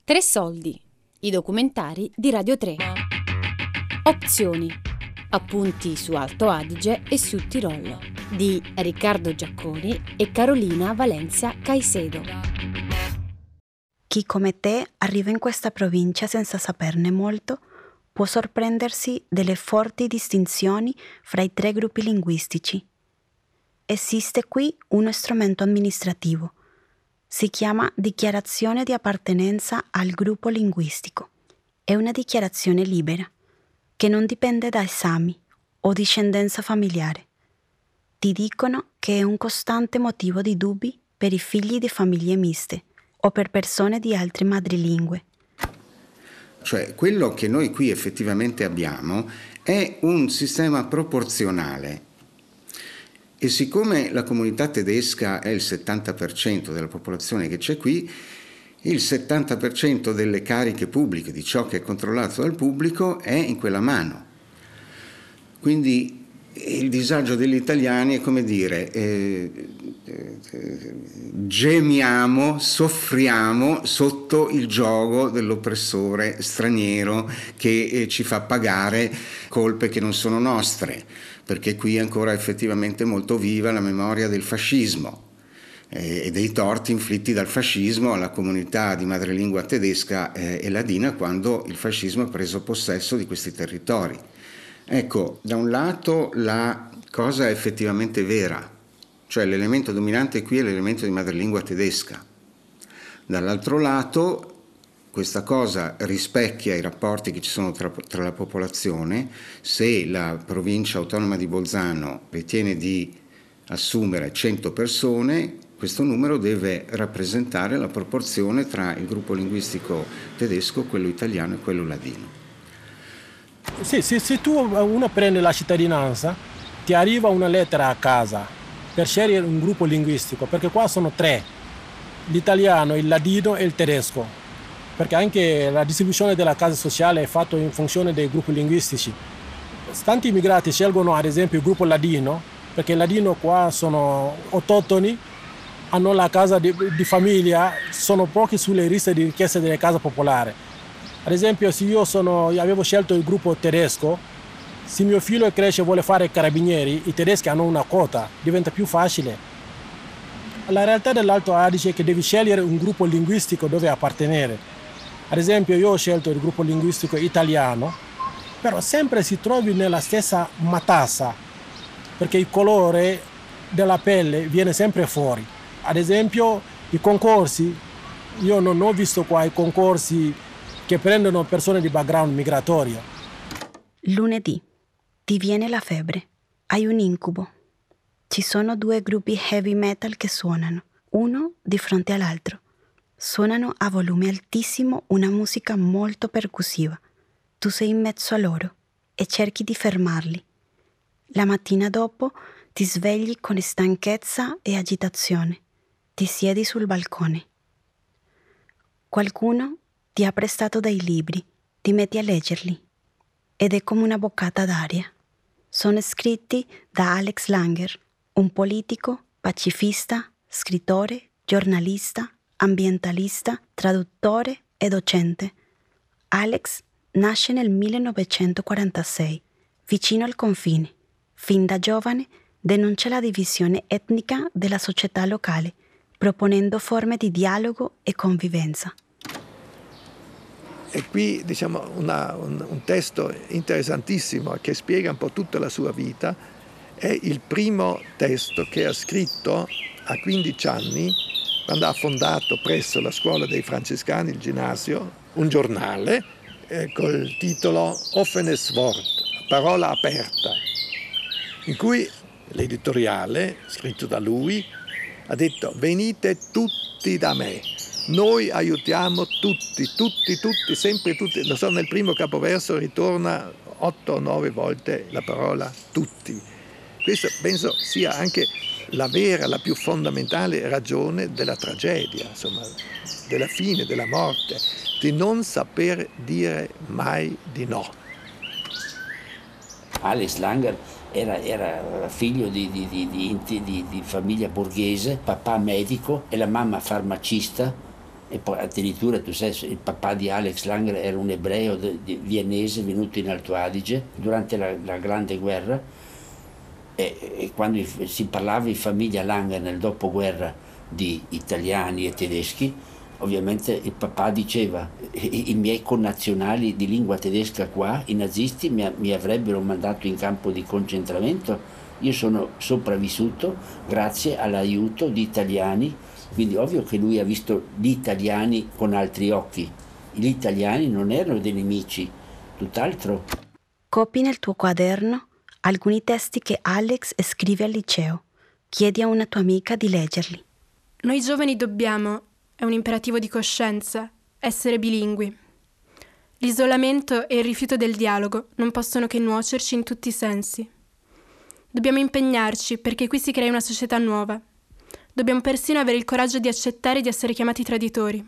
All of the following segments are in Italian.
Tre soldi, i documentari di Radio 3. Opzioni, appunti su Alto Adige e Sud Tirolo, di Riccardo Giacconi e Carolina Valencia Caicedo. Chi come te arriva in questa provincia senza saperne molto può sorprendersi delle forti distinzioni fra i tre gruppi linguistici. Esiste qui uno strumento amministrativo. Si chiama dichiarazione di appartenenza al gruppo linguistico. È una dichiarazione libera, che non dipende da esami o discendenza familiare. Ti dicono che è un costante motivo di dubbi per i figli di famiglie miste o per persone di altre madrelingue. Cioè, quello che noi qui effettivamente abbiamo è un sistema proporzionale. E siccome la comunità tedesca è il 70% della popolazione che c'è qui, il 70% delle cariche pubbliche, di ciò che è controllato dal pubblico, è in quella mano. Quindi il disagio degli italiani è come dire, gemiamo, soffriamo sotto il giogo dell'oppressore straniero che ci fa pagare colpe che non sono nostre, perché qui è ancora effettivamente molto viva la memoria del fascismo e dei torti inflitti dal fascismo alla comunità di madrelingua tedesca e ladina quando il fascismo ha preso possesso di questi territori. Ecco, da un lato la cosa è effettivamente vera, cioè l'elemento dominante qui è l'elemento di madrelingua tedesca. Dall'altro lato questa cosa rispecchia i rapporti che ci sono tra la popolazione. Se la provincia autonoma di Bolzano ritiene di assumere 100 persone, questo numero deve rappresentare la proporzione tra il gruppo linguistico tedesco, quello italiano e quello ladino. Sì, se tu uno prende la cittadinanza, ti arriva una lettera a casa per scegliere un gruppo linguistico, perché qua sono tre, l'italiano, il ladino e il tedesco, perché anche la distribuzione della casa sociale è fatta in funzione dei gruppi linguistici. Tanti immigrati scelgono ad esempio il gruppo ladino, perché il ladino qua sono autoctoni, hanno la casa di famiglia, sono pochi sulle liste di richieste delle case popolari. Ad esempio, se io avevo scelto il gruppo tedesco, se mio figlio cresce e vuole fare carabinieri, i tedeschi hanno una quota, diventa più facile. La realtà dell'Alto Adige è che devi scegliere un gruppo linguistico dove appartenere. Ad esempio, io ho scelto il gruppo linguistico italiano, però sempre si trovi nella stessa matassa, perché il colore della pelle viene sempre fuori. Ad esempio, i concorsi, io non ho visto qua i concorsi che prendono persone di background migratorio. Lunedì. Ti viene la febbre. Hai un incubo. Ci sono due gruppi heavy metal che suonano, uno di fronte all'altro. Suonano a volume altissimo una musica molto percussiva. Tu sei in mezzo a loro e cerchi di fermarli. La mattina dopo ti svegli con stanchezza e agitazione. Ti siedi sul balcone. Qualcuno ti ha prestato dei libri, ti metti a leggerli ed è come una boccata d'aria. Sono scritti da Alex Langer, un politico, pacifista, scrittore, giornalista, ambientalista, traduttore e docente. Alex nasce nel 1946, vicino al confine. Fin da giovane denuncia la divisione etnica della società locale, proponendo forme di dialogo e convivenza. E qui diciamo un testo interessantissimo che spiega un po' tutta la sua vita. È il primo testo che ha scritto a 15 anni, quando ha fondato presso la scuola dei francescani, il ginnasio, un giornale col titolo Offenes Wort, parola aperta, in cui l'editoriale, scritto da lui, ha detto: venite tutti da me. Noi aiutiamo tutti, sempre tutti. Lo so, nel primo capoverso ritorna 8 o 9 volte la parola tutti. Questo penso sia anche la vera, la più fondamentale ragione della tragedia, insomma, della fine, della morte, di non saper dire mai di no. Alex Langer era figlio di famiglia borghese, papà medico e la mamma farmacista. E poi addirittura, tu sai, il papà di Alex Langer era un ebreo viennese venuto in Alto Adige durante la Grande Guerra, e quando si parlava in famiglia Langer nel dopoguerra di italiani e tedeschi, ovviamente il papà diceva: i miei connazionali di lingua tedesca qua, i nazisti mi avrebbero mandato in campo di concentramento, io sono sopravvissuto grazie all'aiuto di italiani. Quindi ovvio che lui ha visto gli italiani con altri occhi. Gli italiani non erano dei nemici, tutt'altro. Copi nel tuo quaderno alcuni testi che Alex scrive al liceo. Chiedi a una tua amica di leggerli. Noi giovani dobbiamo, è un imperativo di coscienza, essere bilingui. L'isolamento e il rifiuto del dialogo non possono che nuocerci in tutti i sensi. Dobbiamo impegnarci perché qui si crei una società nuova. Dobbiamo persino avere il coraggio di accettare di essere chiamati traditori.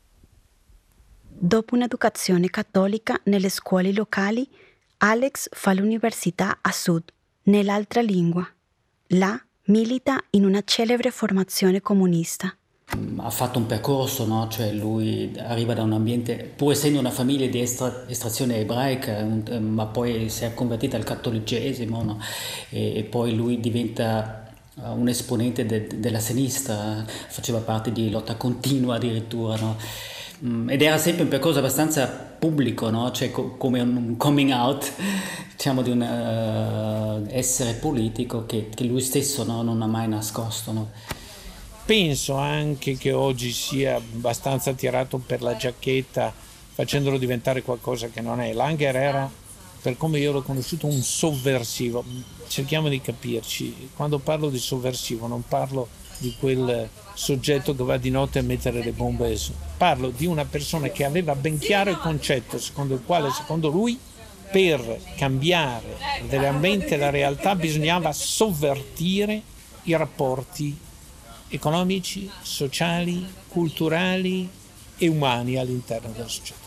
Dopo un'educazione cattolica nelle scuole locali, Alex fa l'università a Sud, nell'altra lingua. Là milita in una celebre formazione comunista. Ha fatto un percorso, no? Cioè lui arriva da un ambiente, pur essendo una famiglia di estrazione ebraica, ma poi si è convertita al cattolicesimo, no? E poi lui diventa un esponente della sinistra, faceva parte di lotta continua addirittura, no? Ed era sempre un percorso abbastanza pubblico, no? Cioè come un coming out, diciamo, di un essere politico che lui stesso, no, non ha mai nascosto, no? Penso anche che oggi sia abbastanza tirato per la giacchetta, facendolo diventare qualcosa che non è. Langer era, per come io l'ho conosciuto, un sovversivo. Cerchiamo di capirci. Quando parlo di sovversivo non parlo di quel soggetto che va di notte a mettere le bombe su. Parlo di una persona che aveva ben chiaro il concetto secondo il quale, secondo lui, per cambiare veramente la realtà bisognava sovvertire i rapporti economici, sociali, culturali e umani all'interno della società.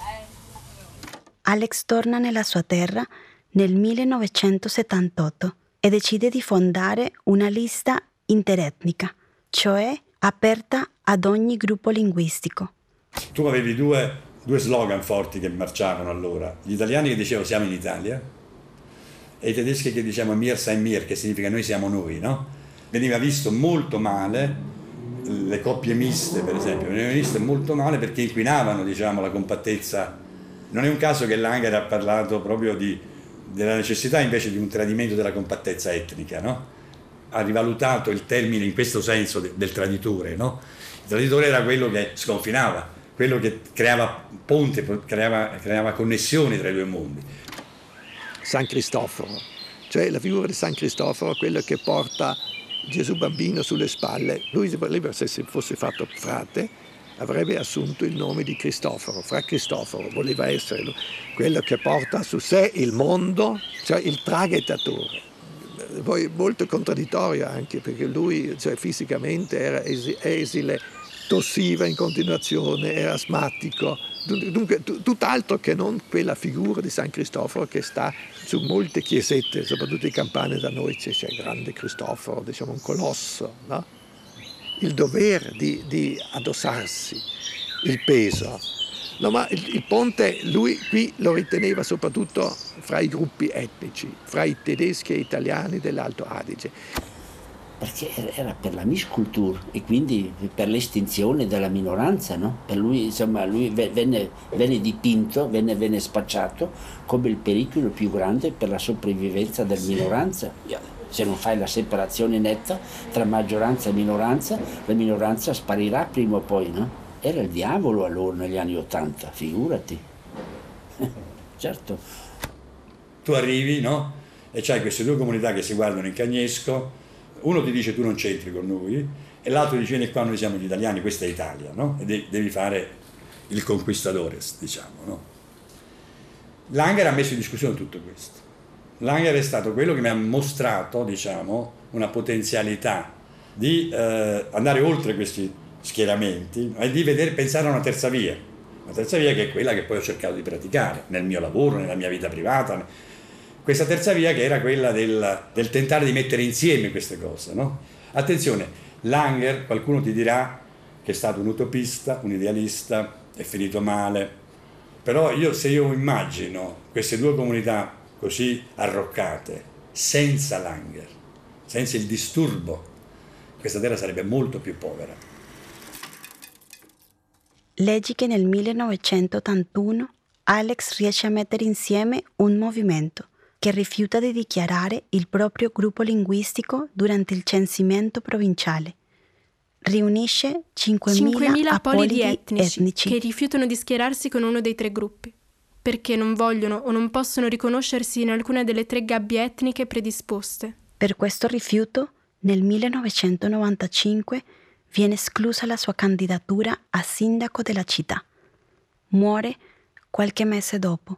Alex torna nella sua terra nel 1978 e decide di fondare una lista interetnica, cioè aperta ad ogni gruppo linguistico. Tu avevi due slogan forti che marciavano allora: gli italiani che dicevano siamo in Italia e i tedeschi che dicevano mir sein mir, che significa noi siamo noi, no? Veniva visto molto male, le coppie miste per esempio, venivano viste molto male perché inquinavano, diciamo, la compattezza. Non è un caso che Langer ha parlato proprio della necessità invece di un tradimento della compattezza etnica, no? Ha rivalutato il termine in questo senso del traditore, no? Il traditore era quello che sconfinava, quello che creava ponte, creava connessioni tra i due mondi. San Cristoforo, cioè la figura di San Cristoforo, quello che porta Gesù bambino sulle spalle. Lui, se si fosse fatto frate, avrebbe assunto il nome di Cristoforo. Fra Cristoforo voleva essere quello che porta su sé il mondo, cioè il traghettatore. Poi molto contraddittorio anche perché lui, cioè, fisicamente era esile, tossiva in continuazione, era asmatico. Dunque tutt'altro che non quella figura di San Cristoforo che sta su molte chiesette, soprattutto in Campania da noi c'è il grande Cristoforo, diciamo un colosso, no? Il dovere di addossarsi il peso. No, ma il ponte lui qui lo riteneva soprattutto fra i gruppi etnici, fra i tedeschi e gli italiani dell'Alto Adige. Perché era per la miscultura e quindi per l'estinzione della minoranza, no? Per lui, insomma, lui venne dipinto, venne spacciato come il pericolo più grande per la sopravvivenza della minoranza. Se non fai la separazione netta tra maggioranza e minoranza, la minoranza sparirà prima o poi, no? Era il diavolo allora negli anni '80, figurati. Certo. Tu arrivi, no? E c'hai queste due comunità che si guardano in cagnesco. Uno ti dice tu non c'entri con noi e l'altro dice vieni qua, noi siamo gli italiani, questa è Italia, no? E devi fare il conquistadores, diciamo, no? Langer ha messo in discussione tutto questo. Langer è stato quello che mi ha mostrato, diciamo, una potenzialità di andare oltre questi schieramenti e di pensare a una terza via che è quella che poi ho cercato di praticare nel mio lavoro, nella mia vita privata. Questa terza via che era quella del tentare di mettere insieme queste cose, no? Attenzione, Langer, qualcuno ti dirà, che è stato un utopista, un idealista, è finito male. Però se io immagino queste due comunità così arroccate, senza Langer, senza il disturbo, questa terra sarebbe molto più povera. Leggi che nel 1981 Alex riesce a mettere insieme un movimento che rifiuta di dichiarare il proprio gruppo linguistico durante il censimento provinciale. Riunisce 5.000 apolidi etnici che rifiutano di schierarsi con uno dei 3 gruppi, perché non vogliono o non possono riconoscersi in alcuna delle 3 gabbie etniche predisposte. Per questo rifiuto, nel 1995 viene esclusa la sua candidatura a sindaco della città. Muore qualche mese dopo.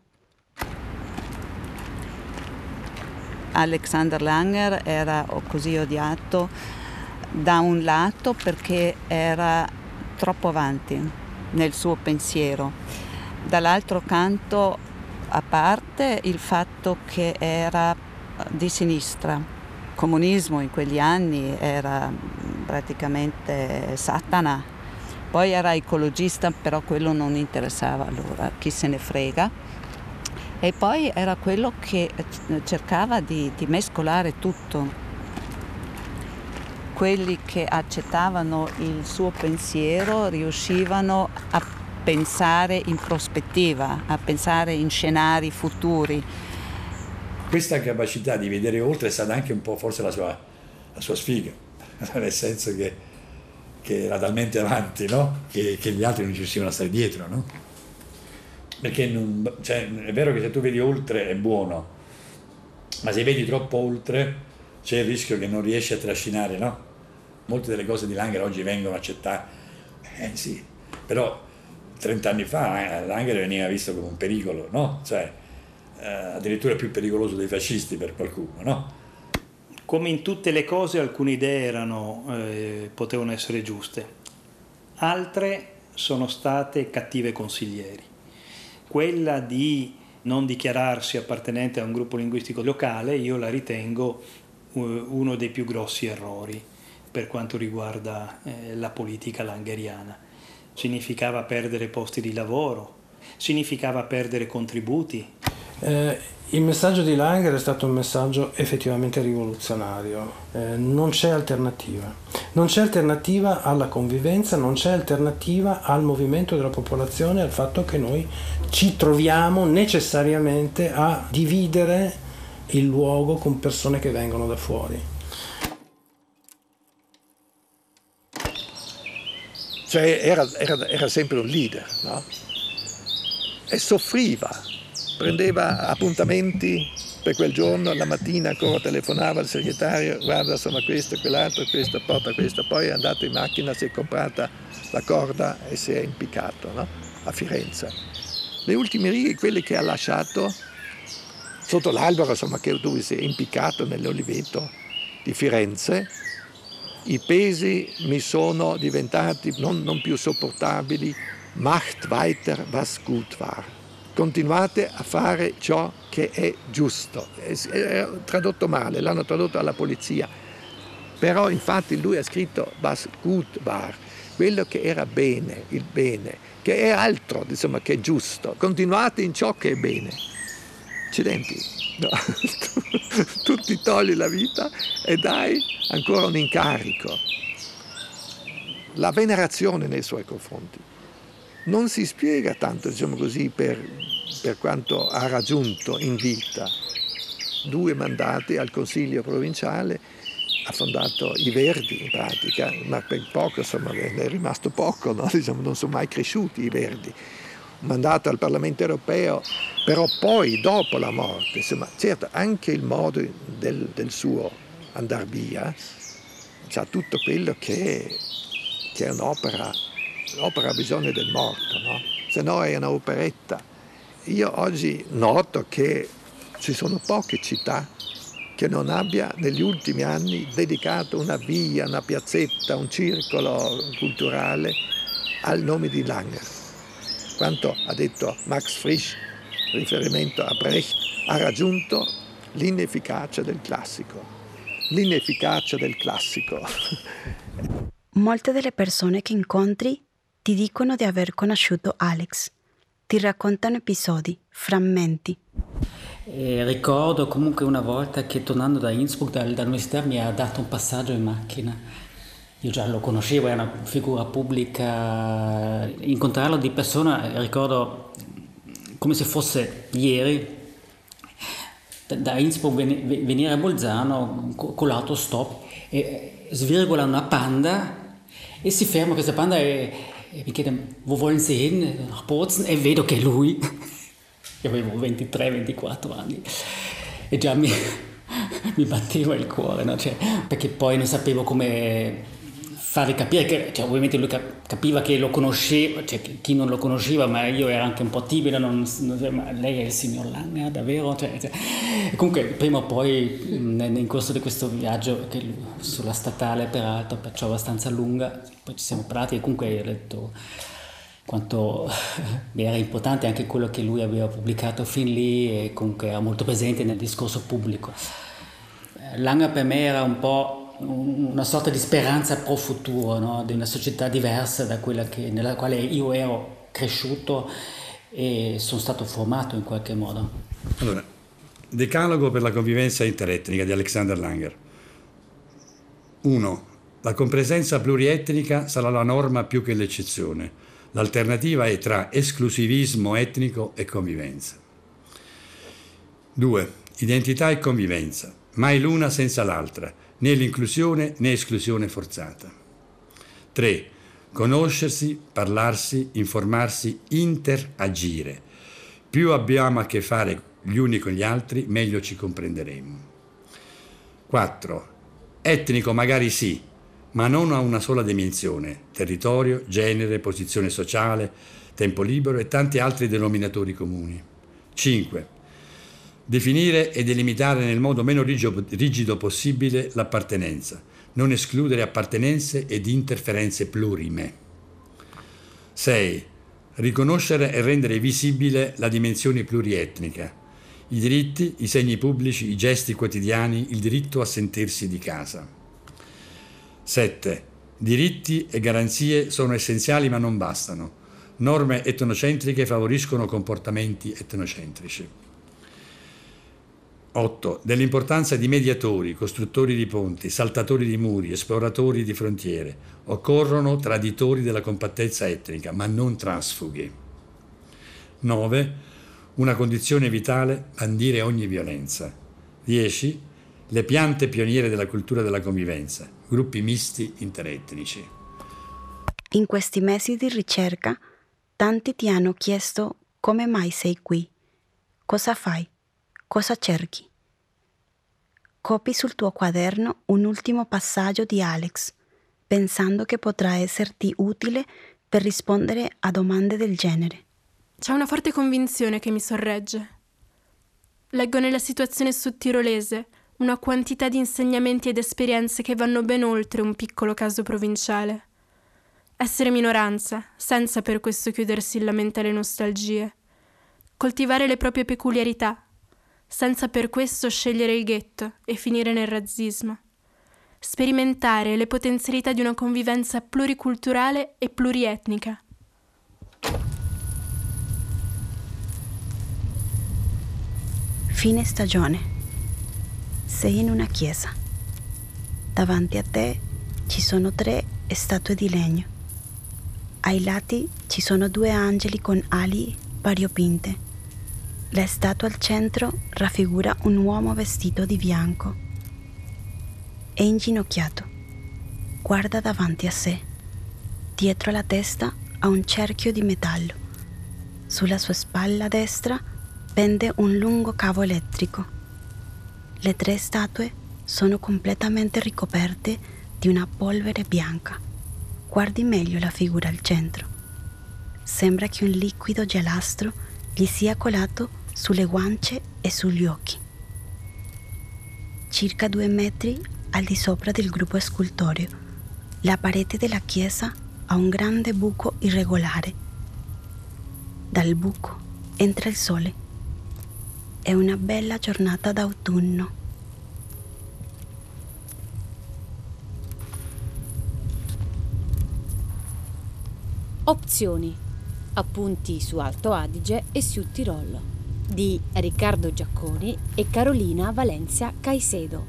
Alexander Langer era così odiato da un lato perché era troppo avanti nel suo pensiero, dall'altro canto, a parte il fatto che era di sinistra. Il comunismo in quegli anni era praticamente Satana. Poi era ecologista, però quello non interessava allora, chi se ne frega. E poi era quello che cercava di mescolare tutto. Quelli che accettavano il suo pensiero riuscivano a pensare in prospettiva, a pensare in scenari futuri. Questa capacità di vedere oltre è stata anche un po' forse la sua sfiga, nel senso che era talmente avanti, no? che gli altri non ci riuscivano a stare dietro, no? Perché è vero che se tu vedi oltre è buono, ma se vedi troppo oltre c'è il rischio che non riesci a trascinare, no? Molte delle cose di Langer oggi vengono accettate, sì, però 30 anni fa Langer veniva visto come un pericolo, no? Cioè, addirittura più pericoloso dei fascisti per qualcuno, no? Come in tutte le cose alcune idee potevano essere giuste, altre sono state cattive consiglieri. Quella di non dichiararsi appartenente a un gruppo linguistico locale io la ritengo uno dei più grossi errori per quanto riguarda la politica langeriana. Significava perdere posti di lavoro, significava perdere contributi. Il messaggio di Langer è stato un messaggio effettivamente rivoluzionario, non c'è alternativa. Non c'è alternativa alla convivenza, non c'è alternativa al movimento della popolazione, al fatto che noi ci troviamo necessariamente a dividere il luogo con persone che vengono da fuori. Cioè era sempre un leader, no? E soffriva, prendeva appuntamenti per quel giorno, la mattina ancora telefonava al segretario, guarda insomma questo, quell'altro, questo, porta questo, poi è andato in macchina, si è comprata la corda e si è impiccato, no? A Firenze. Le ultime righe, quelle che ha lasciato sotto l'albero, insomma, dove si è impiccato nell'oliveto di Firenze, i pesi mi sono diventati non più sopportabili. Macht weiter, was gut war. Continuate a fare ciò che è giusto. È tradotto male, l'hanno tradotto alla polizia. Però infatti lui ha scritto was gut war, quello che era bene, il bene, che è altro, insomma, che è giusto. Continuate in ciò che è bene. Accidenti, no. Tu ti togli la vita e dai ancora un incarico. La venerazione nei suoi confronti non si spiega tanto, diciamo così, per quanto ha raggiunto in vita. 2 mandati al Consiglio provinciale, ha fondato i Verdi in pratica, ma per poco, insomma, è rimasto poco, no? Diciamo, non sono mai cresciuti i Verdi. Un mandato al Parlamento europeo, però poi, dopo la morte, insomma, certo, anche il modo del suo andar via, c'ha tutto quello che è un'opera. L'opera ha bisogno del morto, no? Se no è un'operetta. Io oggi noto che ci sono poche città che non abbia negli ultimi anni dedicato una via, una piazzetta, un circolo culturale al nome di Langer. Quanto ha detto Max Frisch, riferimento a Brecht, ha raggiunto l'inefficacia del classico. L'inefficacia del classico. Molte delle persone che incontri ti dicono di aver conosciuto Alex. Ti raccontano episodi, frammenti. Ricordo comunque una volta che tornando da Innsbruck dall'università mi ha dato un passaggio in macchina. Io già lo conoscevo, è una figura pubblica. Incontrarlo di persona ricordo come se fosse ieri. Da Innsbruck venire a Bolzano con l'autostop e svirgola una Panda e si ferma questa Panda e mi chiede: wo wollen Sie hin? Nach Bozen? E vedo che è lui. Io avevo 23-24 anni e già mi batteva il cuore, no? Cioè, perché poi non sapevo come fargli capire che, cioè, ovviamente lui capiva che lo conosceva, cioè chi non lo conosceva, ma io ero anche un po' timido, ma lei è il signor Langer, davvero? Comunque prima o poi nel corso di questo viaggio, sulla statale peraltro, perciò abbastanza lunga, poi ci siamo parati e comunque ho detto quanto era importante anche quello che lui aveva pubblicato fin lì e comunque era molto presente nel discorso pubblico. Langer per me era un po' una sorta di speranza pro futuro, no? Di una società diversa da quella nella quale io ero cresciuto e sono stato formato in qualche modo. Allora, decalogo per la convivenza interetnica di Alexander Langer. 1. La compresenza plurietnica sarà la norma più che l'eccezione. L'alternativa è tra esclusivismo etnico e convivenza. 2. Identità e convivenza, mai l'una senza l'altra, né l'inclusione né esclusione forzata. 3. Conoscersi, parlarsi, informarsi, interagire. Più abbiamo a che fare gli uni con gli altri, meglio ci comprenderemo. 4. Etnico magari sì, ma non a una sola dimensione: territorio, genere, posizione sociale, tempo libero e tanti altri denominatori comuni. 5. Definire e delimitare nel modo meno rigido possibile l'appartenenza, non escludere appartenenze ed interferenze plurime. 6. Riconoscere e rendere visibile la dimensione plurietnica, i diritti, i segni pubblici, i gesti quotidiani, il diritto a sentirsi di casa. 7. Diritti e garanzie sono essenziali ma non bastano. Norme etnocentriche favoriscono comportamenti etnocentrici. 8. Dell'importanza di mediatori, costruttori di ponti, saltatori di muri, esploratori di frontiere. Occorrono traditori della compattezza etnica, ma non transfughi. 9. Una condizione vitale: bandire ogni violenza. 10. Le piante pioniere della cultura della convivenza, gruppi misti interetnici. In questi mesi di ricerca, tanti ti hanno chiesto come mai sei qui, cosa fai, cosa cerchi. Copi sul tuo quaderno un ultimo passaggio di Alex, pensando che potrà esserti utile per rispondere a domande del genere. C'è una forte convinzione che mi sorregge. Leggo nella situazione sudtirolese una quantità di insegnamenti ed esperienze che vanno ben oltre un piccolo caso provinciale. Essere minoranza, senza per questo chiudersi in lamentele nostalgie. Coltivare le proprie peculiarità, senza per questo scegliere il ghetto e finire nel razzismo. Sperimentare le potenzialità di una convivenza pluriculturale e plurietnica. Fine stagione. Sei in una chiesa. Davanti a te ci sono 3 statue di legno. Ai lati ci sono 2 angeli con ali variopinte. La statua al centro raffigura un uomo vestito di bianco. È inginocchiato. Guarda davanti a sé. Dietro la testa ha un cerchio di metallo. Sulla sua spalla destra pende un lungo cavo elettrico. Le 3 statue sono completamente ricoperte di una polvere bianca. Guardi meglio la figura al centro. Sembra che un liquido giallastro gli sia colato sulle guance e sugli occhi. Circa 2 metri al di sopra del gruppo scultoreo, la parete della chiesa ha un grande buco irregolare. Dal buco entra il sole. È una bella giornata d'autunno. Opzioni. Appunti su Alto Adige e Sud Tirolo di Riccardo Giacconi e Carolina Valencia Caicedo.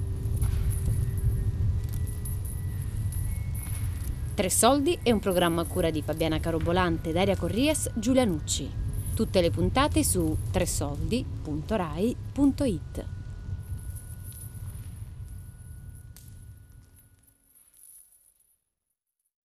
Tre Soldi è un programma a cura di Fabiana Carobolante, Daria Corrias, Giulia Nucci. Tutte le puntate su tresoldi.rai.it.